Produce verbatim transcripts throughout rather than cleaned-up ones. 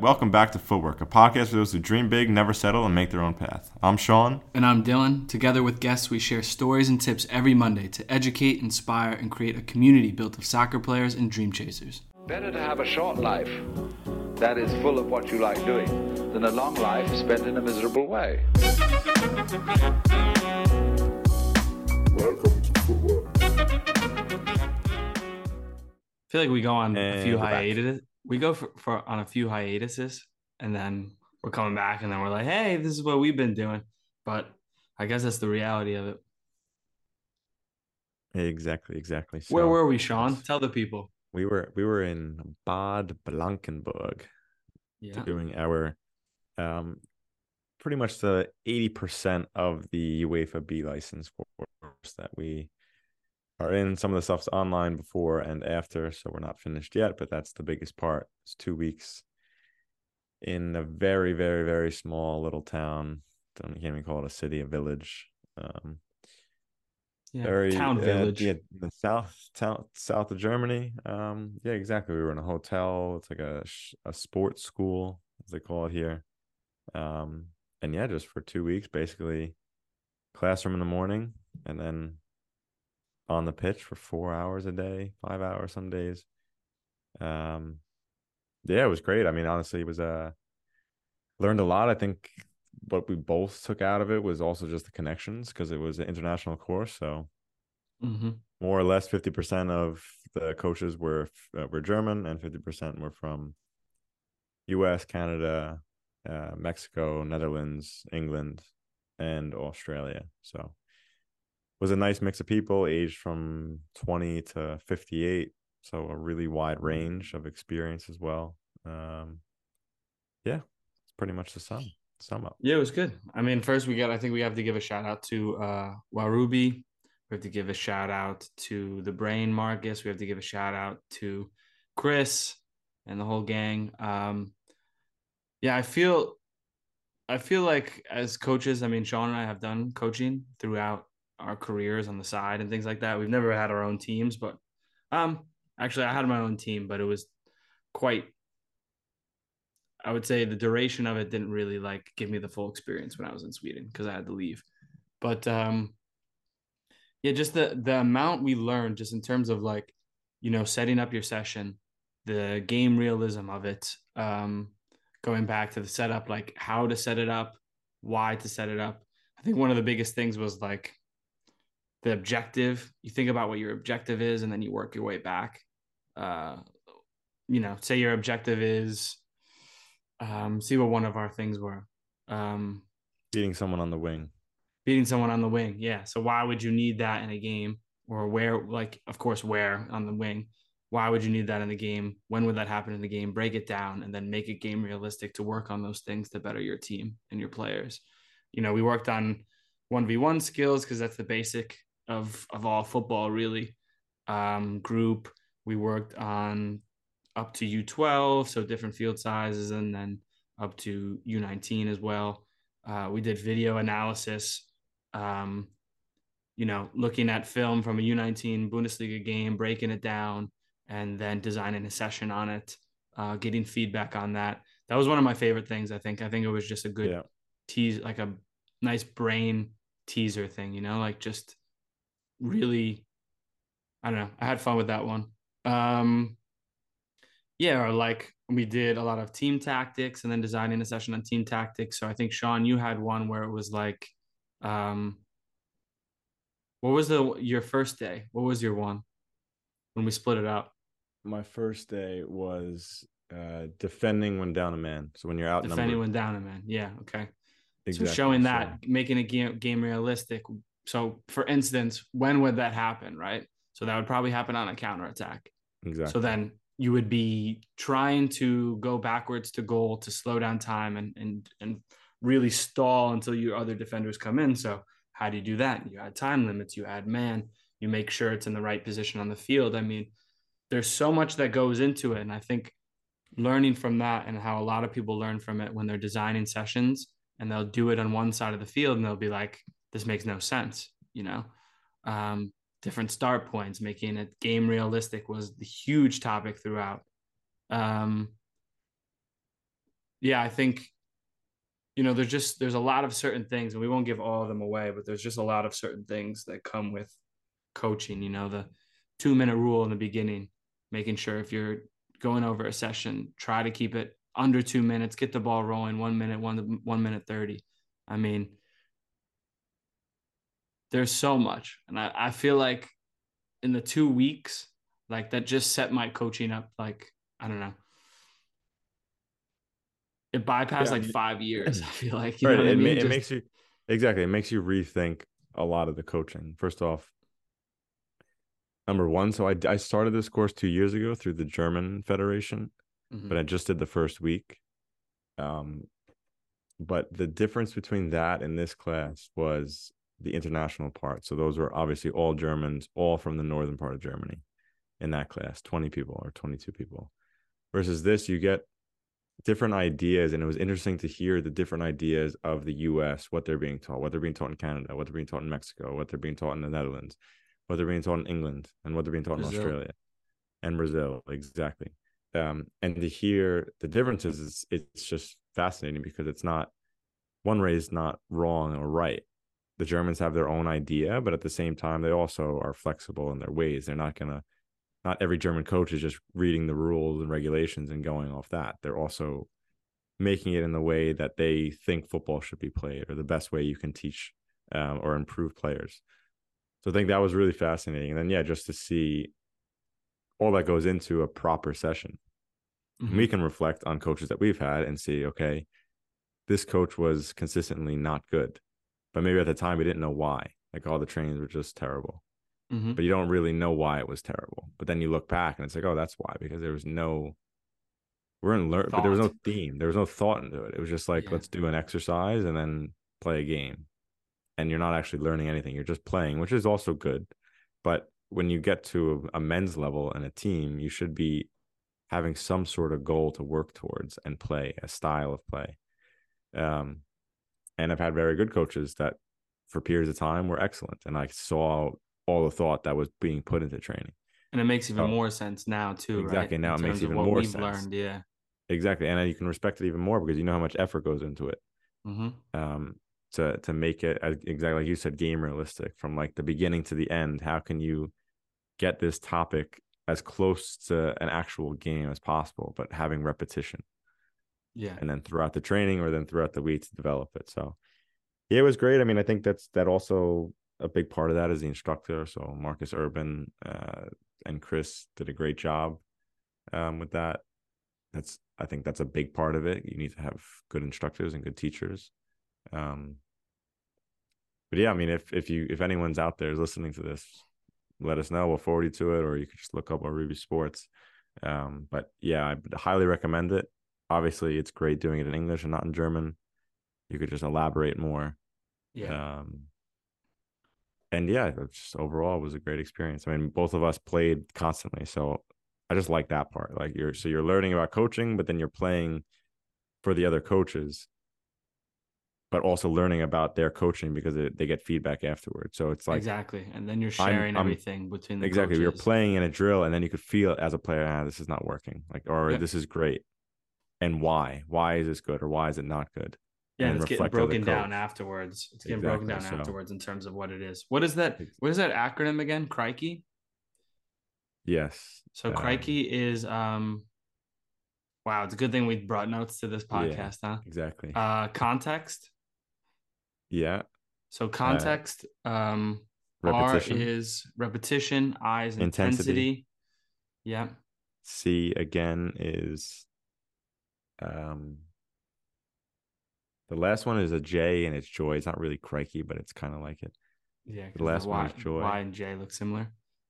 Welcome back to Footwork, a podcast for those who dream big, never settle, and make their own path. I'm Sean. And I'm Dylan. Together with guests, we share stories and tips every Monday to educate, inspire, and create a community built of soccer players and dream chasers. Better to have a short life that is full of what you like doing than a long life spent in a miserable way. Welcome to Footwork. I feel like we go on And a few we're back. hiatus. We go for, for on a few hiatuses, and then we're coming back, and then we're like, "Hey, this is what we've been doing." But I guess that's the reality of it. Exactly, exactly. So, Where were we, Sean? Tell the people. We were we were in Bad Blankenburg Yeah. doing our um pretty much the eighty percent of the UEFA B license course that we are in. Some of the stuff's online before and after, so we're not finished yet, but that's the biggest part. It's two weeks in a very, very, very small little town. Don't can't even call it a city, a village. Um, Yeah. very Town uh, village. yeah, the south, town, south of Germany. Um, yeah, exactly. We were in a hotel. It's like a sh- a sports school, as they call it here. Um, and yeah, just for two weeks, basically, classroom in the morning, and then on the pitch for four hours a day, five hours some days. Um, yeah, it was great. I mean, honestly, it was uh learned a lot. I think what we both took out of it was also just the connections because it was an international course. So Mm-hmm. more or less fifty percent of the coaches were uh, were German and fifty percent were from U S, Canada, uh, Mexico, Netherlands, England, and Australia. So was a nice mix of people aged from twenty to fifty-eight, so a really wide range of experience as well. Um, yeah, it's pretty much the sum sum up. Yeah, it was good. I mean, first we got, I think we have to give a shout out to uh, Warubi. We have to give a shout out to the Brain Marcus. We have to give a shout out to Chris and the whole gang. Um, yeah, I feel, I feel like as coaches, I mean, Sean and I have done coaching throughout our careers on the side and things like that. We've never had our own teams, but um, actually, I had my own team, but it was quite, I would say the duration of it didn't really like give me the full experience when I was in Sweden because I had to leave. But um, yeah, just the the amount we learned just in terms of like, you know, setting up your session, the game realism of it, um, going back to the setup, like how to set it up, why to set it up. I think one of the biggest things was like the objective. You think about what your objective is, and then you work your way back. Uh, you know, say your objective is um, see what one of our things were. Um, Beating someone on the wing. beating someone on the wing. Yeah. So why would you need that in a game? Or where, like, of course, where on the wing? Why would you need that in the game? When would that happen in the game? Break it down and then make it game realistic to work on those things to better your team and your players. You know, we worked on one v one skills because that's the basic of of all football, really. Um, group. We worked on up to U twelve, so different field sizes, and then up to U nineteen as well. Uh, we did video analysis, um, you know, looking at film from a U nineteen Bundesliga game, breaking it down, and then designing a session on it, uh, getting feedback on that. That was one of my favorite things, I think. I think it was just a good Yeah. tease, like a nice brain teaser thing, you know, like just really, I don't know. I had fun with that one. Um, yeah, or like we did a lot of team tactics and then designing a session on team tactics. So I think Sean, you had one where it was like, um, what was the your first day? What was your one when we split it up? My first day was uh, defending when down a man. So when you're outnumbered. Defending when down a man. Yeah, okay. So Exactly. showing So that, making a game game realistic. So for instance, when would that happen, right? So that would probably happen on a counterattack. So exactly. then you would be trying to go backwards to goal to slow down time and and and really stall until your other defenders come in. So how do you do that? You add time limits, you add man, you make sure it's in the right position on the field. I mean, there's so much that goes into it. And I think learning from that and how a lot of people learn from it when they're designing sessions and they'll do it on one side of the field and they'll be like, this makes no sense, you know? Um, different start points, making it game realistic was the huge topic throughout. Um, yeah, I think, you know, there's just, there's a lot of certain things, and we won't give all of them away, but there's just a lot of certain things that come with coaching, you know, the two minute rule in the beginning, making sure if you're going over a session, try to keep it under two minutes, get the ball rolling, one minute, one, one minute thirty. I mean, there's so much. And I, I feel like in the two weeks, like that just set my coaching up. Like, I don't know. It bypassed Yeah, I like mean, five years. I feel like, you right. know what I It ma- mean? it Just, makes you exactly. It makes you rethink a lot of the coaching. First off, number one, so I I started this course two years ago through the German Federation, mm-hmm. but I just did the first week. Um, but the difference between that and this class was the international part. So those were obviously all Germans, all from the northern part of Germany in that class, twenty people or twenty-two people. Versus this, you get different ideas, and it was interesting to hear the different ideas of the U S, what they're being taught, what they're being taught in Canada, what they're being taught in Mexico, what they're being taught in the Netherlands, what they're being taught in England, and what they're being taught Brazil. in Australia and Brazil. Exactly. Um, and to hear the differences is it's just fascinating, because it's not, one way is not wrong or right. The Germans have their own idea, but at the same time, they also are flexible in their ways. They're not gonna, not every German coach is just reading the rules and regulations and going off that. They're also making it in the way that they think football should be played, or the best way you can teach um, or improve players. So I think that was really fascinating. And then, yeah, just to see all that goes into a proper session. Mm-hmm. We can reflect on coaches that we've had and see, okay, this coach was consistently not good, but maybe at the time we didn't know why. Like, all the trainings were just terrible. Mm-hmm. But you don't really know why it was terrible. But then you look back and it's like, oh, that's why, because there was no, we're in learn, but there was no theme. There was no thought into it. It was just like, yeah, let's do an exercise and then play a game. And you're not actually learning anything. You're just playing, which is also good. But when you get to a, a men's level and a team, you should be having some sort of goal to work towards and play a style of play. Um, and I've had very good coaches that for periods of time were excellent. And I saw all the thought that was being put into training. And it makes even oh, more sense now too, exactly. Right? Now In it makes even what more we've sense. Learned, yeah. Exactly. And you can respect it even more because you know how much effort goes into it. Mm-hmm. Um, to to make it, exactly like you said, game realistic from like the beginning to the end. How can you get this topic as close to an actual game as possible, but having repetition? Yeah. And then throughout the training or then throughout the week to develop it. So yeah, it was great. I mean, I think that's that also a big part of that is the instructor. So Marcus Urban uh, and Chris did a great job um, with that. That's I think that's a big part of it. You need to have good instructors and good teachers. Um, but yeah, I mean, if if you if anyone's out there is listening to this, let us know. We'll forward you to it, or you could just look up Waruby Sports. Um, but yeah, I highly recommend it. Obviously, it's great doing it in English and not in German. You could just elaborate more. Yeah. Um, and yeah, just overall it was a great experience. I mean, both of us played constantly, so I just like that part. Like you're so you're learning about coaching, but then you're playing for the other coaches, but also learning about their coaching because it, they get feedback afterwards. So it's like exactly, and then you're sharing I'm, I'm, everything between the exactly. coaches. You're playing in a drill, and then you could feel as a player, ah, this is not working, like or yep. this is great, and why? Why is this good, or why is it not good? Yeah, and it's getting broken down afterwards. It's getting exactly. broken down so, afterwards in terms of what it is. What is that? What is that acronym again? Crikey? Yes. So um, Crikey is um wow, it's a good thing we brought notes to this podcast, yeah, huh? Exactly. Uh context. Yeah. So context, uh, um repetition. R is repetition, I is intensity. intensity. Yeah. C again is um the last one is a J and it's joy. It's not really crikey, but it's kind of like it. Yeah, the last the one y, is joy. Y and J look similar.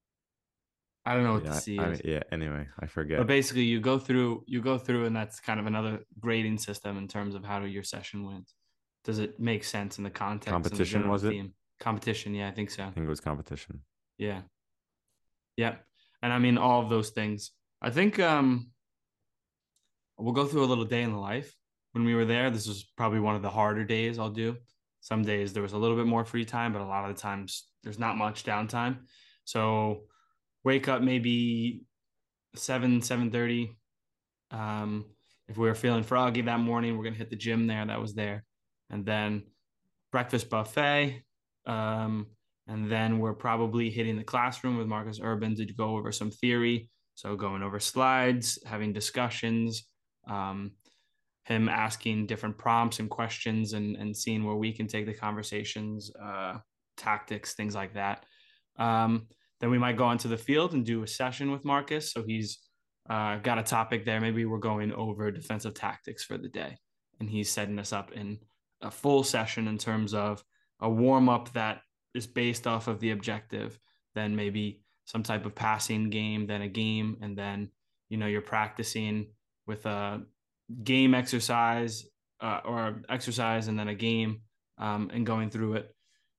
I don't know what yeah, the C I, is. I, yeah, anyway, I forget. But basically you go through you go through and that's kind of another grading system in terms of how your session wins. Does it make sense in the context? Competition and the was it? theme? Competition, yeah, I think so. I think it was competition. Yeah. Yeah. And I mean all of those things. I think um we'll go through a little day in the life. When we were there, this was probably one of the harder days I'll do. Some days there was a little bit more free time, but a lot of the times there's not much downtime. So wake up maybe seven, seven thirty. Um, if we were feeling froggy that morning, we're gonna hit the gym there that was there, and then breakfast buffet. Um, and then we're probably hitting the classroom with Marcus Urban to go over some theory. So going over slides, having discussions, um, him asking different prompts and questions, and, and seeing where we can take the conversations, uh, tactics, things like that. Um, then we might go onto the field and do a session with Marcus. So he's uh, got a topic there. Maybe we're going over defensive tactics for the day, and he's setting us up in a full session in terms of a warm up that is based off of the objective, then maybe some type of passing game, then a game, and then you know you're practicing with a game exercise uh, or exercise and then a game, um, and going through it.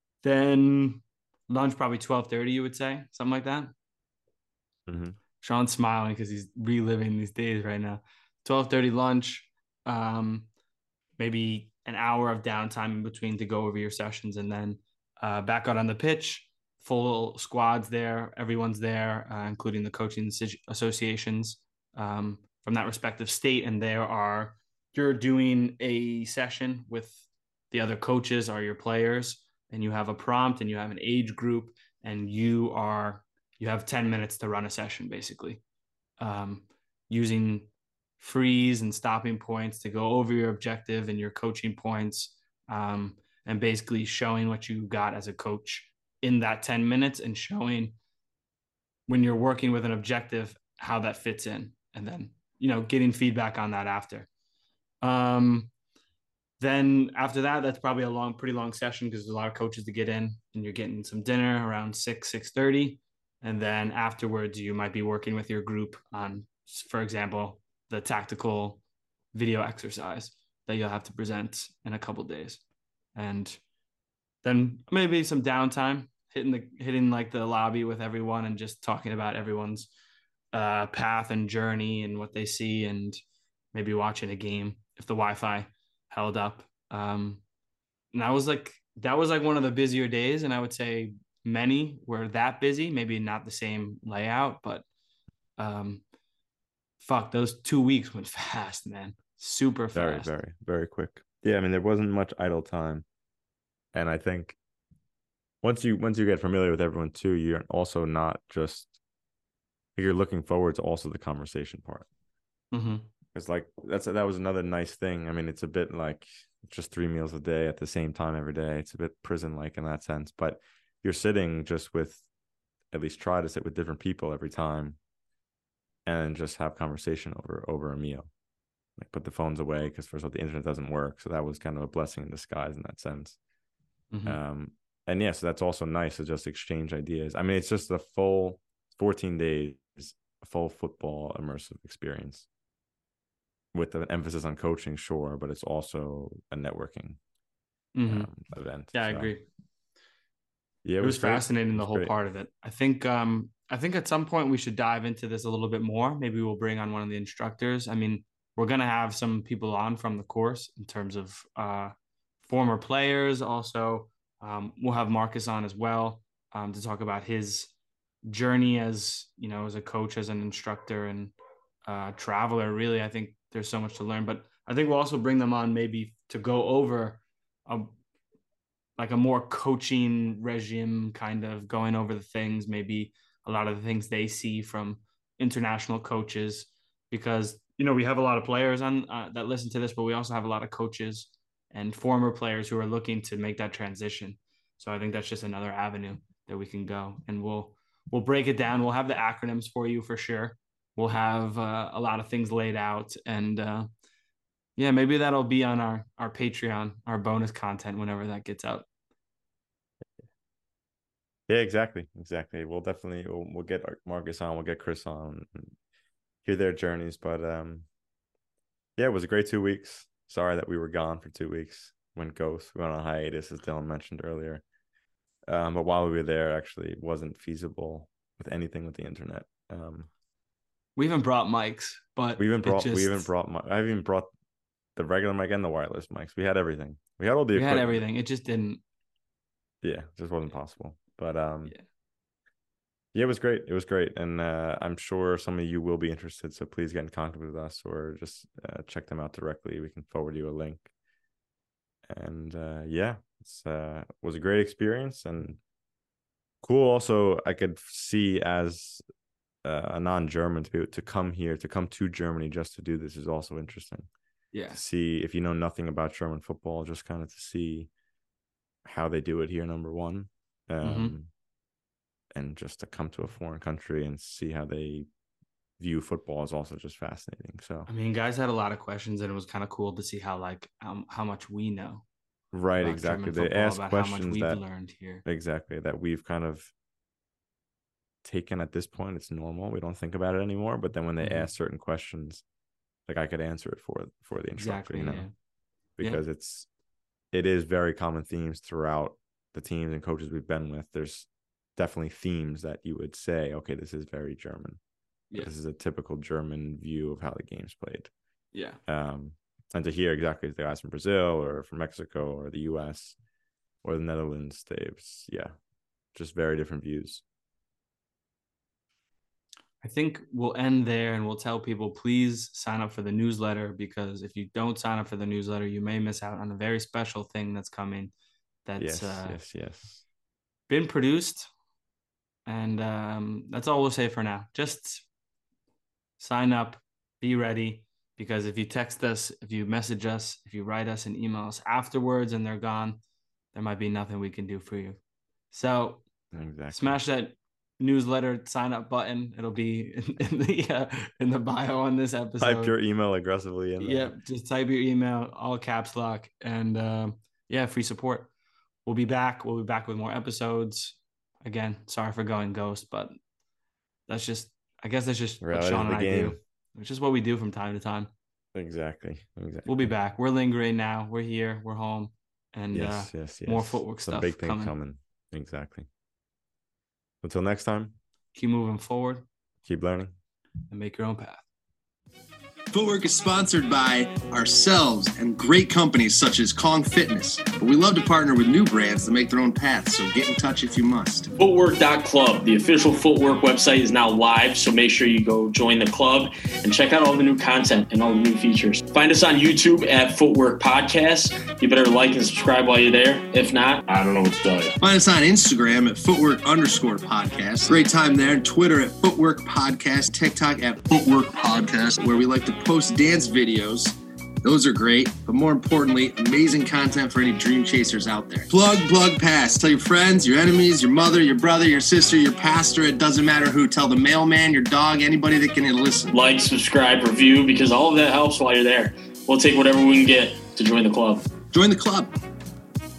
Then lunch probably twelve thirty, you would say, something like that. Mm-hmm. Sean's smiling because he's reliving these days right now. twelve thirty lunch, um, maybe an hour of downtime in between to go over your sessions, and then uh, back out on the pitch, full squads there. Everyone's there, uh, including the coaching associations um, from that respective state. And there are, you're doing a session with the other coaches or your players, and you have a prompt and you have an age group, and you are, you have ten minutes to run a session basically, um, using freeze and stopping points to go over your objective and your coaching points, um, and basically showing what you got as a coach in that ten minutes, and showing when you're working with an objective how that fits in, and then you know getting feedback on that after. Um, then after that, that's probably a long, pretty long session because there's a lot of coaches to get in, and you're getting some dinner around six, six thirty, and then afterwards you might be working with your group on, for example, the tactical video exercise that you'll have to present in a couple days, and then maybe some downtime, hitting the hitting like the lobby with everyone and just talking about everyone's uh, path and journey and what they see, and maybe watching a game if the Wi-Fi held up. Um, and that was like that was like one of the busier days, and I would say many were that busy. Maybe not the same layout, but um, fuck, those two weeks went fast, man. Super fast. Very, very, very quick. Yeah, I mean, there wasn't much idle time, and I think once you once you get familiar with everyone too, you're also not just you're looking forward to also the conversation part. Mm-hmm. It's like that's that was another nice thing. I mean, it's a bit like just three meals a day at the same time every day. It's a bit prison-like in that sense, but you're sitting just with, at least try to sit with different people every time, and just have conversation over over a meal. Like put the phones away because first of all the internet doesn't work, so that was kind of a blessing in disguise in that sense. Mm-hmm. Um, and yeah, so that's also nice to just exchange ideas. I mean, it's just a full fourteen days, a full football immersive experience with an emphasis on coaching, sure, but it's also a networking mm-hmm. um, event. Yeah, so. I agree. Yeah, it, it was, was fascinating, it was the whole great. part of it. I think um I think at some point we should dive into this a little bit more. Maybe we'll bring on one of the instructors. I mean, we're gonna have some people on from the course in terms of uh former players. Also, um, we'll have Marcus on as well, um, to talk about his journey as, you know, as a coach, as an instructor, and uh traveler. Really, I think there's so much to learn, but I think we'll also bring them on maybe to go over a like a more coaching regime, kind of going over the things, maybe a lot of the things they see from international coaches, because, you know, we have a lot of players on uh, that listen to this, but we also have a lot of coaches and former players who are looking to make that transition. So I think that's just another avenue that we can go, and we'll, we'll break it down. We'll have the acronyms for you for sure. We'll have uh, a lot of things laid out, and uh, yeah, maybe that'll be on our, our Patreon, our bonus content whenever that gets out. Yeah, exactly. Exactly. We'll definitely, we'll, we'll get Marcus on, we'll get Chris on, and hear their journeys. But um, yeah, it was a great two weeks. Sorry that we were gone for two weeks. Went ghost. We went on a hiatus, as Dylan mentioned earlier. Um, but while we were there, actually, it wasn't feasible with anything with the internet. Um, we even brought mics, but we even brought, just, we even brought, I even brought the regular mic and the wireless mics. We had everything. We had all the we equipment. had everything. It just didn't. Yeah, it just wasn't possible. But um, yeah. Yeah, it was great. It was great. And uh, I'm sure some of you will be interested. So please get in contact with us or just uh, check them out directly. We can forward you a link. And uh, yeah, it's uh, was a great experience and cool. Also, I could see as uh, a non-German to be able to come here, to come to Germany just to do this is also interesting. Yeah. To see if you know nothing about German football, just kind of to see how they do it here, number one. Um, mm-hmm. And just to come to a foreign country and see how they view football is also just fascinating. So I mean, guys had a lot of questions, and it was kind of cool to see how like um, how much we know. Right, exactly. German They ask about questions how much we've that learned here. Exactly that we've kind of taken at this point. It's normal. We don't think about it anymore. But then when they mm-hmm. ask certain questions, like I could answer it for for the instructor, exactly, you know, yeah. because yeah. it's it is very common themes throughout the teams and coaches we've been with. There's definitely themes that you would say, okay, this is very German. Yeah. This is a typical German view of how the game's played. Yeah. Um, and to hear exactly the guys from Brazil or from Mexico or the U S or the Netherlands, they've, yeah, just very different views. I think we'll end there and we'll tell people, please sign up for the newsletter, because if you don't sign up for the newsletter, you may miss out on a very special thing that's coming. That's yes, uh, yes, yes. been produced. And um, that's all we'll say for now. Just sign up, be ready, because if you text us, if you message us, if you write us and email us afterwards and they're gone, there might be nothing we can do for you. So exactly. Smash that newsletter sign up button. It'll be in, in the uh, in the bio on this episode. Type your email aggressively in there. Yep, just type your email, all caps lock, and uh, yeah, free support. We'll be back. We'll be back with more episodes. Again, sorry for going ghost, but that's just, I guess that's just Reality what Sean and I game. do. It's just what we do from time to time. Exactly. Exactly. We'll be back. We're lingering now. We're here. We're home. And yes, uh, yes, yes. more footwork Some stuff big thing coming. coming. Exactly. Until next time. Keep moving forward. Keep learning. And make your own path. Footwork is sponsored by ourselves and great companies such as Kong Fitness. But we love to partner with new brands to make their own paths, so get in touch if you must. Footwork dot club, the official Footwork website, is now live, so make sure you go join the club and check out all the new content and all the new features. Find us on YouTube at Footwork Podcast. You better like and subscribe while you're there. If not, I don't know what to tell you. Find us on Instagram at Footwork underscore podcast. Great time there. Twitter at Footwork Podcast. TikTok at Footwork Podcast, where we like to post dance videos. Those are great, but more importantly, amazing content for any dream chasers out there. Plug, plug, pass. Tell your friends, your enemies, your mother, your brother, your sister, your pastor. It doesn't matter who. Tell the mailman, your dog, anybody that can listen. Like, subscribe, review, because all of that helps while you're there. We'll take whatever we can get to join the club. Join the club.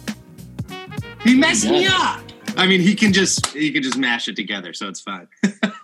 He messed me up. I mean, he can just he can just mash it together, so it's fine.